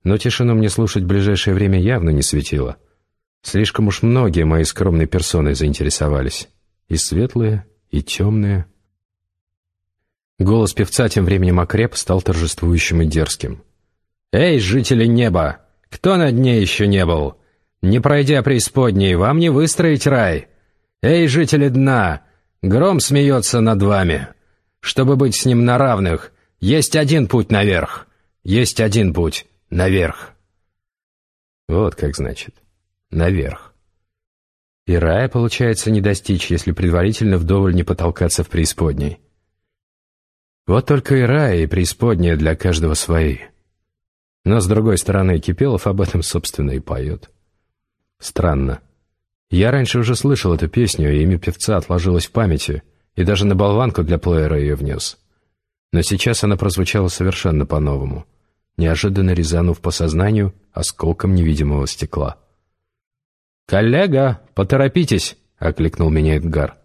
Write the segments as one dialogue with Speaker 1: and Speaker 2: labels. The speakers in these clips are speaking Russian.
Speaker 1: Но тишину мне слушать в ближайшее время явно не светило. Слишком уж многие моей скромной персоной заинтересовались. И светлые, и темные. Голос певца тем временем окреп, стал торжествующим и дерзким. «Эй, жители неба! Кто на дне еще не был? Не пройдя преисподней, вам не выстроить рай! Эй, жители дна! Гром смеется над вами! Чтобы быть с ним на равных, есть один путь наверх! Есть один путь наверх!» Вот как значит. Наверх. И рая, получается, не достичь, если предварительно вдоволь не потолкаться в преисподней. Вот только и рай, и преисподняя для каждого свои. Но, с другой стороны, Кипелов об этом, собственно, и поет. Странно. Я раньше уже слышал эту песню, и имя певца отложилось в памяти, и даже на болванку для плеера ее внес. Но сейчас она прозвучала совершенно по-новому, неожиданно резанув по сознанию осколком невидимого стекла. «Коллега, поторопитесь!» — окликнул меня Эдгар.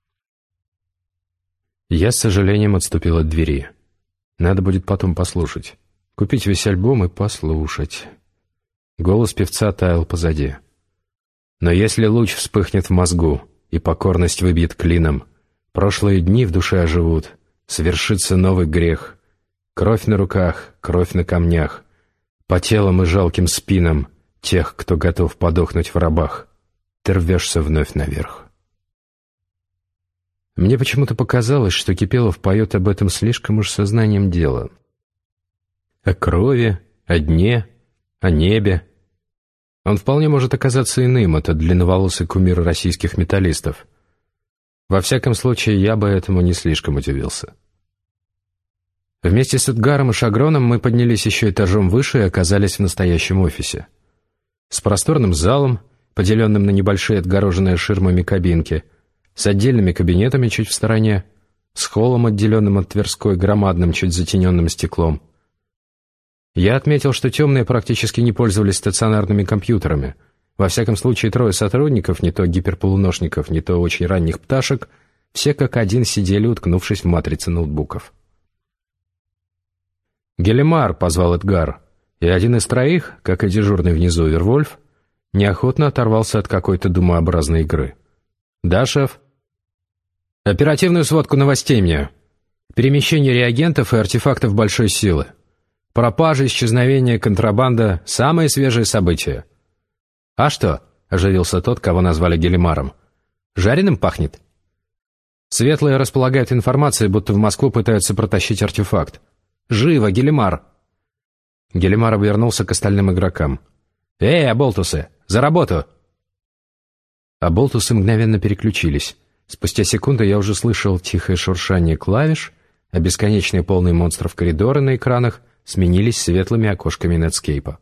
Speaker 1: Я с сожалением отступил от двери. Надо будет потом послушать. Купить весь альбом и послушать. Голос певца таял позади. Но если луч вспыхнет в мозгу, и покорность выбьет клином, прошлые дни в душе оживут, свершится новый грех. Кровь на руках, кровь на камнях, по телам и жалким спинам тех, кто готов подохнуть в рабах, ты рвешься вновь наверх. Мне почему-то показалось, что Кипелов поет об этом слишком уж сознанием дела. О крови, о дне, о небе. Он вполне может оказаться иным, этот длинноволосый кумир российских металлистов. Во всяком случае, я бы этому не слишком удивился. Вместе с Эдгаром и Шагроном мы поднялись еще этажом выше и оказались в настоящем офисе. С просторным залом, поделенным на небольшие отгороженные ширмами кабинки, с отдельными кабинетами чуть в стороне, с холлом, отделенным от Тверской громадным, чуть затененным стеклом. Я отметил, что темные практически не пользовались стационарными компьютерами. Во всяком случае, трое сотрудников, не то гиперполуношников, не то очень ранних пташек, все как один сидели, уткнувшись в матрицы ноутбуков. «Гелимар», — позвал Эдгар, и один из троих, как и дежурный внизу Вервольф, неохотно оторвался от какой-то думообразной игры. «Да, шеф?» «Оперативную сводку новостей мне. Перемещение реагентов и артефактов большой силы. Пропажа, исчезновение, контрабанда — самые свежие события». «А что?» — оживился тот, кого назвали Гелимаром. «Жареным пахнет?» «Светлые располагают информацией, будто в Москву пытаются протащить артефакт. Живо, Гелимар!» Гелимар обернулся к остальным игрокам. «Эй, оболтусы, за работу!» Оболтусы мгновенно переключились. Спустя секунду я уже слышал тихое шуршание клавиш, а бесконечные полные монстров коридоры на экранах сменились светлыми окошками нетскейпа.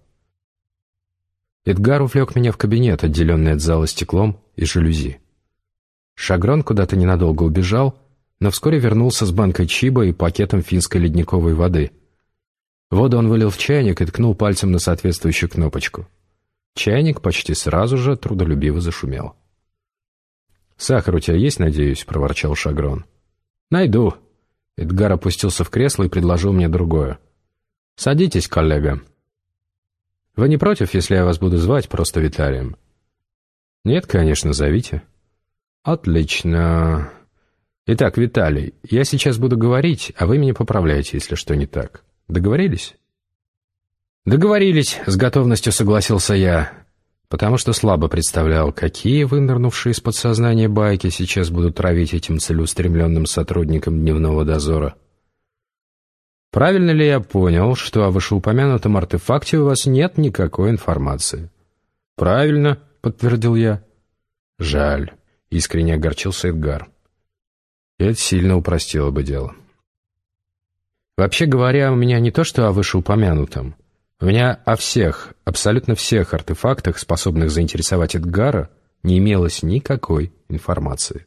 Speaker 1: Эдгар увлек меня в кабинет, отделенный от зала стеклом и жалюзи. Шагрон куда-то ненадолго убежал, но вскоре вернулся с банкой чиба и пакетом финской ледниковой воды. Воду он вылил в чайник и ткнул пальцем на соответствующую кнопочку. Чайник почти сразу же трудолюбиво зашумел. «Сахар у тебя есть, надеюсь?» — проворчал Шагрон. «Найду». Эдгар опустился в кресло и предложил мне другое. «Садитесь, коллега. Вы не против, если я вас буду звать просто Виталием?» «Нет, конечно, зовите». «Отлично. Итак, Виталий, я сейчас буду говорить, а вы меня поправляете, если что не так. Договорились?» «Договорились», — с готовностью согласился я, потому что слабо представлял, какие вынырнувшие из подсознания байки сейчас будут травить этим целеустремленным сотрудникам дневного дозора. «Правильно ли я понял, что о вышеупомянутом артефакте у вас нет никакой информации?» «Правильно», — подтвердил я. «Жаль», — искренне огорчился Эдгар. Это сильно упростило бы дело. Вообще говоря, у меня не то что о вышеупомянутом. У меня о всех, абсолютно всех артефактах, способных заинтересовать Эдгара, не имелось никакой информации.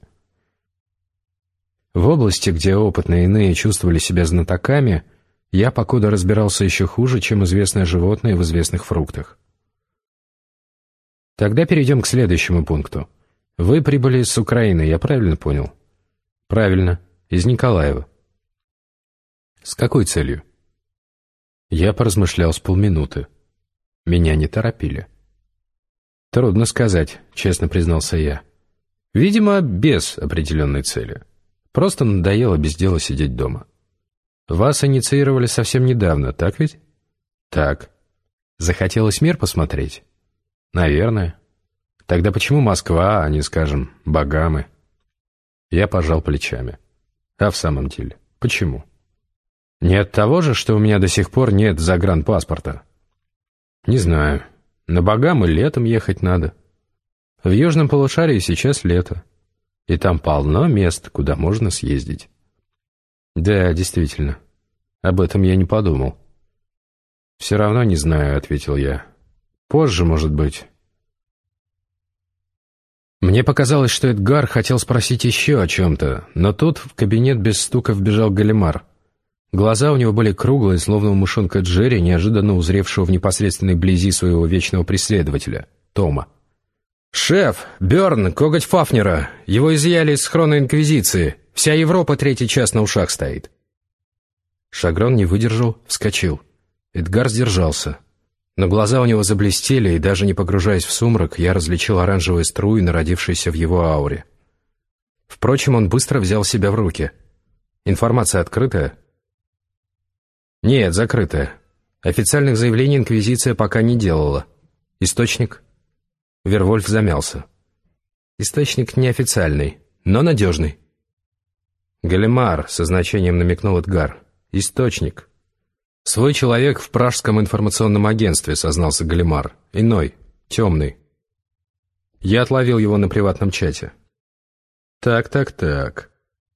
Speaker 1: В области, где опытные иные чувствовали себя знатоками, я покуда разбирался еще хуже, чем известное животное в известных фруктах. Тогда перейдем к следующему пункту. Вы прибыли с Украины, я правильно понял? Правильно, из Николаева. С какой целью? Я поразмышлял с полминуты. Меня не торопили. «Трудно сказать», — честно признался я. «Видимо, без определенной цели. Просто надоело без дела сидеть дома. Вас инициировали совсем недавно, так ведь?» «Так. Захотелось мир посмотреть?» «Наверное. Тогда почему Москва, а не, скажем, Багамы?» Я пожал плечами. «А в самом деле, почему?» «Не от того же, что у меня до сих пор нет загранпаспорта?» «Не знаю. На Багамы летом ехать надо. В южном полушарии сейчас лето, и там полно мест, куда можно съездить». «Да, действительно. Об этом я не подумал». «Все равно не знаю», — ответил я. «Позже, может быть». Мне показалось, что Эдгар хотел спросить еще о чем-то, но тут в кабинет без стука вбежал Галимар. Глаза у него были круглые, словно у мышонка Джерри, неожиданно узревшего в непосредственной близи своего вечного преследователя, Тома. «Шеф! Бёрн! Коготь Фафнера! Его изъяли из схрона Инквизиции! Вся Европа третий час на ушах стоит!» Шагрон не выдержал, вскочил. Эдгар сдержался. Но глаза у него заблестели, и даже не погружаясь в сумрак, я различил оранжевые струи, народившиеся в его ауре. Впрочем, он быстро взял себя в руки. «Информация открытая?» «Нет, закрытая. Официальных заявлений Инквизиция пока не делала. Источник?» Вервольф замялся. «Источник неофициальный, но надежный». «Галимар», — со значением намекнул Эдгар. «Источник». «Свой человек в пражском информационном агентстве», — сознался Галимар. «Иной, темный». Я отловил его на приватном чате. Так.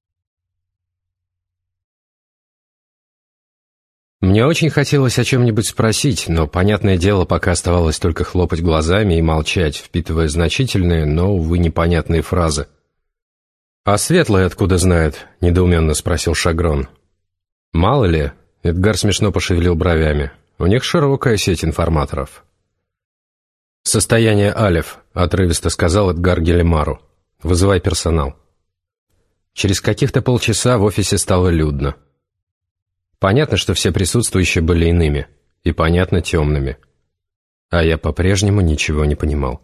Speaker 1: Мне очень хотелось о чем-нибудь спросить, но, понятное дело, пока оставалось только хлопать глазами и молчать, впитывая значительные, но, увы, непонятные фразы. «А Светлый откуда знает?» — недоуменно спросил Шагрон. «Мало ли», — Эдгар смешно пошевелил бровями, — «у них широкая сеть информаторов». «Состояние Алеф», — отрывисто сказал Эдгар Галимару. «Вызывай персонал». Через каких-то полчаса в офисе стало людно. Понятно, что все присутствующие были иными, и понятно, темными. А я по-прежнему ничего не понимал.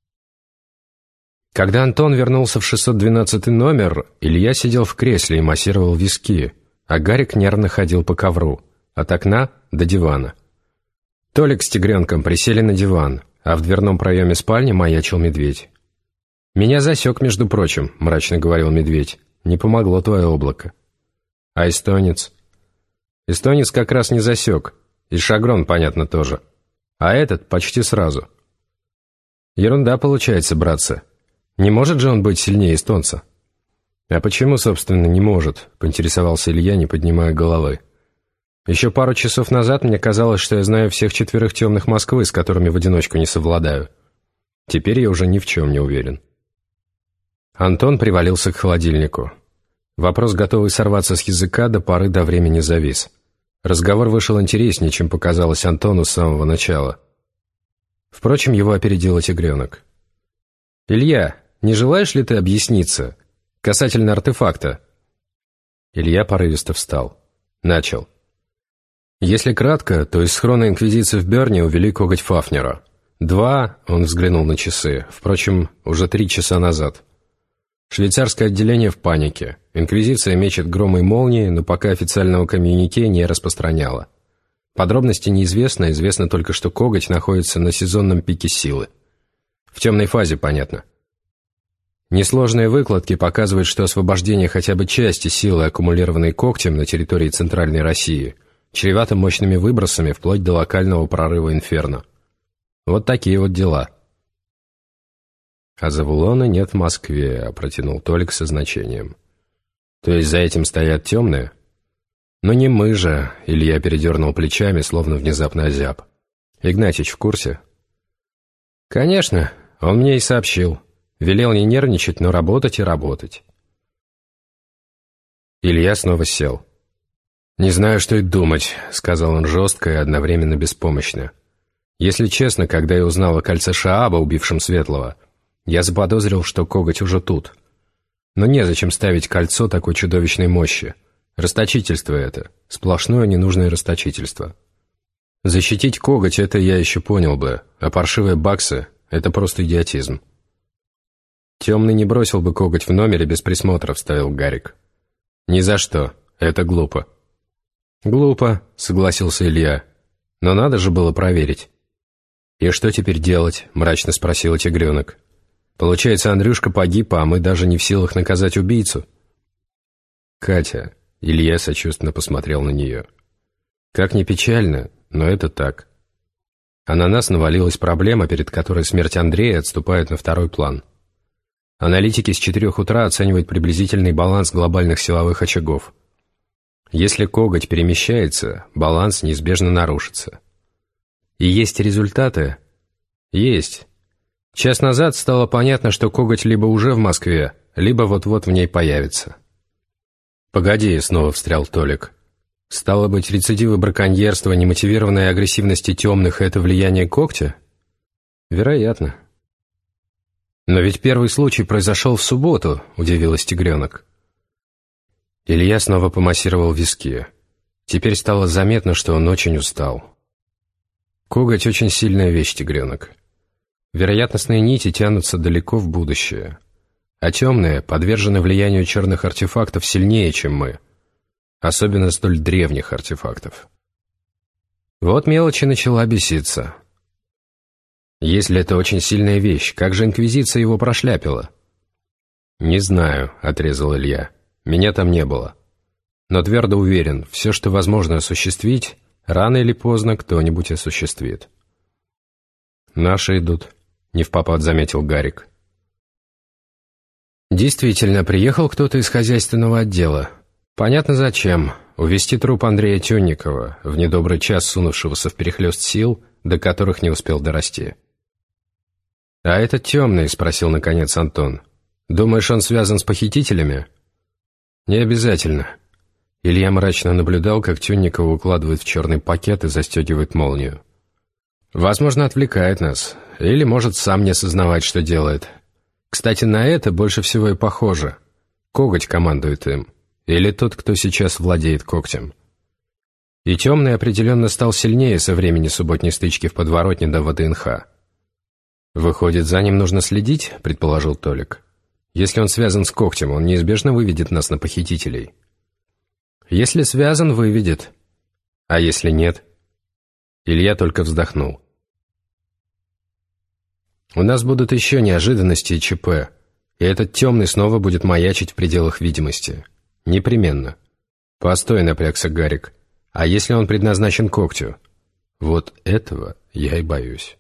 Speaker 1: Когда Антон вернулся в 612 номер, Илья сидел в кресле и массировал виски, а Гарик нервно ходил по ковру, от окна до дивана. Толик с Тигренком присели на диван, а в дверном проеме спальни маячил Медведь. «Меня засек, между прочим», — мрачно говорил Медведь. «Не помогло твое облако». «А эстонец?» «Эстонец как раз не засек, и Шагрон, понятно, тоже. А этот почти сразу». «Ерунда получается, братцы. Не может же он быть сильнее эстонца?» «А почему, собственно, не может?» — поинтересовался Илья, не поднимая головы. «Еще пару часов назад мне казалось, что я знаю всех 4 темных Москвы, с которыми в одиночку не совладаю. Теперь я уже ни в чем не уверен». Антон привалился к холодильнику. Вопрос, готовый сорваться с языка, до поры до времени завис. Разговор вышел интереснее, чем показалось Антону с самого начала. Впрочем, его опередил Тигренок. «Илья, не желаешь ли ты объясниться касательно артефакта?» Илья порывисто встал. Начал. «Если кратко, то из схрона Инквизиции в Берне увели коготь Фафнера. 2, он взглянул на часы, впрочем, уже 3 часа назад. Швейцарское отделение в панике. Инквизиция мечет громы и молнии, но пока официального коммюнике не распространяла. Подробности неизвестны, известно только, что коготь находится на сезонном пике силы. В темной фазе, понятно. Несложные выкладки показывают, что освобождение хотя бы части силы, аккумулированной когтем на территории Центральной России, чревато мощными выбросами вплоть до локального прорыва инферно. Вот такие вот дела. «А Завулона нет в Москве», — протянул Толик со значением. «То есть за этим стоят темные?» «Ну не мы же», — Илья передернул плечами, словно внезапно озяб. «Игнатьич в курсе?» «Конечно, он мне и сообщил. Велел не нервничать, но работать и работать». Илья снова сел. «Не знаю, что и думать», — сказал он жестко и одновременно беспомощно. «Если честно, когда я узнал о кольце Шааба, убившем Светлого, я заподозрил, что коготь уже тут. Но незачем ставить кольцо такой чудовищной мощи. Расточительство это. Сплошное ненужное расточительство». Защитить коготь — это я еще понял бы, а паршивые баксы — это просто идиотизм. «Темный не бросил бы коготь в номере без присмотра», — вставил Гарик. «Ни за что. Это глупо». «Глупо», — согласился Илья. «Но надо же было проверить». «И что теперь делать?» — мрачно спросил тигренок. «Получается, Андрюшка погиб, а мы даже не в силах наказать убийцу?» «Катя», — Илья сочувственно посмотрел на нее. «Как ни печально, но это так. А на нас навалилась проблема, перед которой смерть Андрея отступает на второй план. Аналитики с 4 утра оценивают приблизительный баланс глобальных силовых очагов. Если коготь перемещается, баланс неизбежно нарушится. И есть результаты? Есть. Час назад стало понятно, что коготь либо уже в Москве, либо вот-вот в ней появится». «Погоди», — снова встрял Толик. «Стало быть, рецидивы браконьерства, немотивированная агрессивности темных — это влияние когтя?» «Вероятно». «Но ведь первый случай произошел в субботу», — удивилась тигренок. Илья снова помассировал виски. Теперь стало заметно, что он очень устал. «Коготь — очень сильная вещь, тигренок. Вероятностные нити тянутся далеко в будущее. А темные подвержены влиянию черных артефактов сильнее, чем мы. Особенно столь древних артефактов». Вот мелочи начала беситься. «Если это очень сильная вещь, как же Инквизиция его прошляпила?» «Не знаю», — отрезал Илья. «Меня там не было. Но твердо уверен, все, что возможно осуществить, рано или поздно кто-нибудь осуществит». «Наши идут», — невпопад заметил Гарик. Действительно, приехал кто-то из хозяйственного отдела. Понятно зачем. Увезти труп Андрея Тюнникова, в недобрый час сунувшегося вперехлёст сил, до которых не успел дорасти. «А этот темный?» — спросил наконец Антон. «Думаешь, он связан с похитителями?» «Не обязательно». Илья мрачно наблюдал, как Тюнникова укладывает в черный пакет и застегивает молнию. «Возможно, отвлекает нас. Или может сам не осознавать, что делает. Кстати, на это больше всего и похоже. Коготь командует им. Или тот, кто сейчас владеет когтем. И темный определенно стал сильнее со времени субботней стычки в подворотне до ВДНХ. «Выходит, за ним нужно следить?» — предположил Толик. «Если он связан с когтем, он неизбежно выведет нас на похитителей». «Если связан, выведет. А если нет?» Илья только вздохнул. «У нас будут еще неожиданности и ЧП, и этот темный снова будет маячить в пределах видимости. Непременно». «Постой», — напрягся Гарик. «А если он предназначен когтю?» «Вот этого я и боюсь».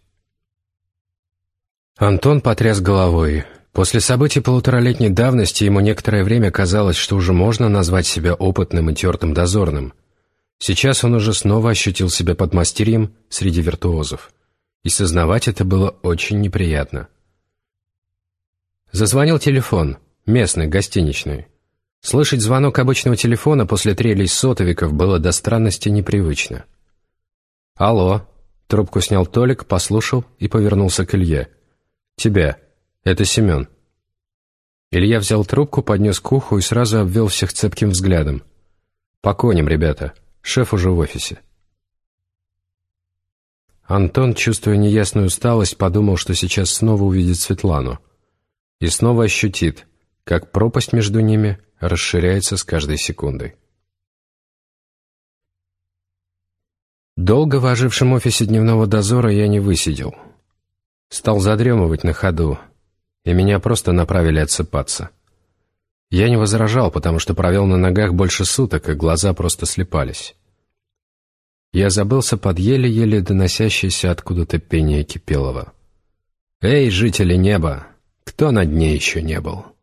Speaker 1: Антон потряс головой. После событий полуторалетней давности ему некоторое время казалось, что уже можно назвать себя опытным и тертым дозорным. Сейчас он уже снова ощутил себя подмастерьем среди виртуозов. И сознавать это было очень неприятно. Зазвонил телефон, местный, гостиничный. Слышать звонок обычного телефона после трелей сотовиков было до странности непривычно. «Алло», — трубку снял Толик, послушал и повернулся к Илье. «Тебя. Это Семен». Илья взял трубку, поднес к уху и сразу обвел всех цепким взглядом. «По коням, ребята. Шеф уже в офисе». Антон, чувствуя неясную усталость, подумал, что сейчас снова увидит Светлану. И снова ощутит, как пропасть между ними расширяется с каждой секундой. Долго в ожившем офисе дневного дозора я не высидел. Стал задремывать на ходу, и меня просто направили отсыпаться. Я не возражал, потому что провел на ногах больше суток, и глаза просто слепались. Я забылся под еле-еле доносящееся откуда-то пение Кипелова. «Эй, жители неба, кто на дне еще не был?»